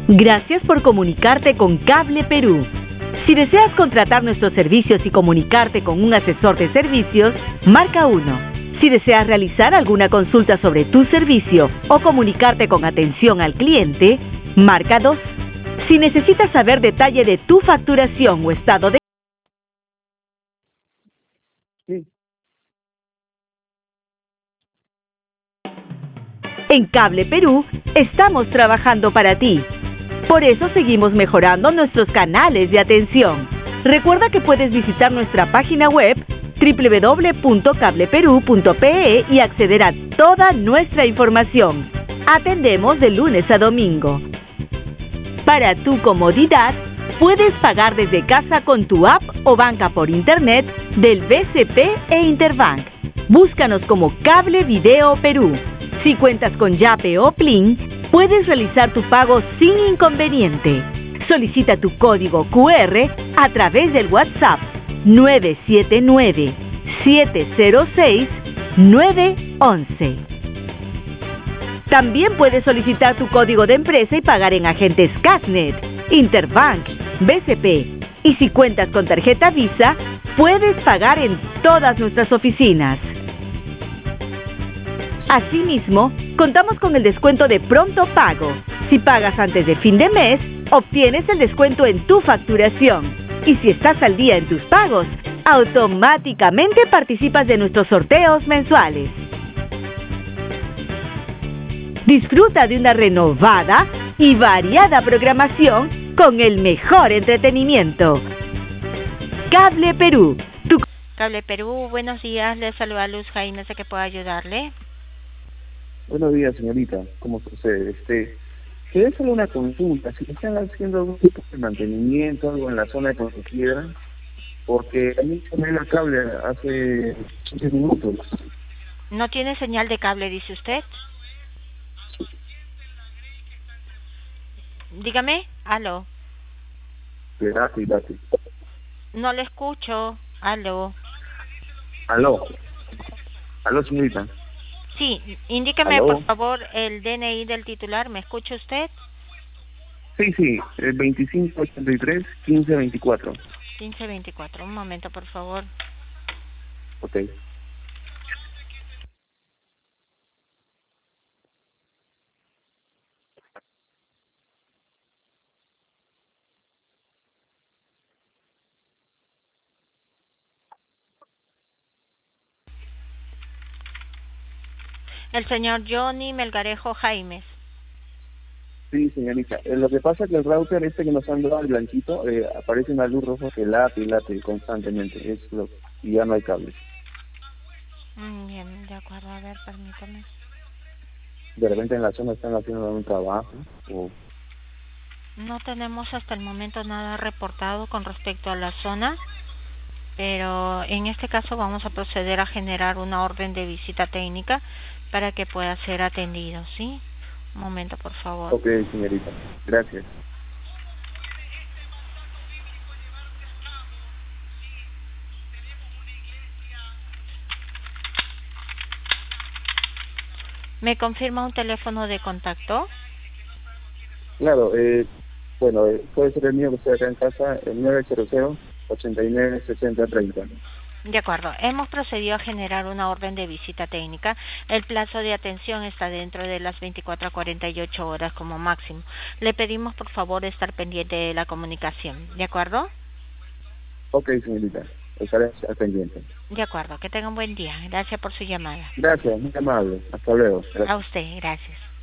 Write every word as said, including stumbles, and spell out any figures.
Gracias por comunicarte con Cable Perú. Si deseas contratar nuestros servicios y comunicarte con un asesor de servicios, marca uno. Si deseas realizar alguna consulta sobre tu servicio o comunicarte con atención al cliente, marca dos. Si necesitas saber detalle de tu facturación o estado de... Sí. En Cable Perú estamos trabajando para ti. Por eso seguimos mejorando nuestros canales de atención. Recuerda que puedes visitar nuestra página web doble u doble u doble u punto cable perú punto pe e y acceder a toda nuestra información. Atendemos de lunes a domingo. Para tu comodidad, puedes pagar desde casa con tu app o banca por internet del B C P e Interbank. Búscanos como Cable Video Perú. Si cuentas con Yape o Plin, puedes realizar tu pago sin inconveniente. Solicita tu código cu erre a través del WhatsApp nueve siete nueve, siete cero seis, nueve once. También puedes solicitar tu código de empresa y pagar en agentes Casnet, Interbank, B C P. Y si cuentas con tarjeta Visa, puedes pagar en todas nuestras oficinas. Asimismo, contamos con el descuento de pronto pago. Si pagas antes de fin de mes, obtienes el descuento en tu facturación. Y si estás al día en tus pagos, automáticamente participas de nuestros sorteos mensuales. Disfruta de una renovada y variada programación con el mejor entretenimiento. Cable Perú. Tu... Cable Perú, buenos días. Le saluda Luz Jaime, sé que puedo ayudarle. Buenos días, señorita. ¿Cómo procede? Este, quería hacerle una consulta. Si están haciendo algún tipo de mantenimiento, algo en la zona de Pontepiedra, porque a mí se me da cable hace quince minutos. ¿No tiene señal de cable, dice usted? Dígame, aló. Date, date. No le escucho, aló. Aló. Aló, señorita. Sí, indíqueme ¿Aló? por favor el D N I del titular, ¿me escucha usted? Sí, sí, el veinticinco ochenta y tres, quince veinticuatro. quince veinticuatro, un momento por favor. Ok. El señor Johnny Melgarejo Jaimes. Sí, señorita. Eh, lo que pasa es que el router este que nos han dado, el blanquito, eh, aparece una luz roja que late y late constantemente. Es lo, y ya no hay cables. Mm, bien, de acuerdo, a ver, permítame. De repente en la zona están haciendo un trabajo o... No tenemos hasta el momento nada reportado con respecto a la zona, pero en este caso vamos a proceder a generar una orden de visita técnica para que pueda ser atendido, ¿sí? Un momento, por favor. Ok, señorita. Gracias. ¿Me confirma un teléfono de contacto? Claro, eh, bueno, eh, puede ser el mío que estoy acá en casa, el nueve cero cero, ochenta y nueve, sesenta, treinta. De acuerdo, hemos procedido a generar una orden de visita técnica. El plazo de atención está dentro de las veinticuatro a cuarenta y ocho horas como máximo. Le pedimos por favor estar pendiente de la comunicación, ¿de acuerdo? Ok, señorita, estaré al pendiente. De acuerdo, que tenga un buen día. Gracias por su llamada. Gracias, muy amable. Hasta luego. Gracias. A usted, gracias.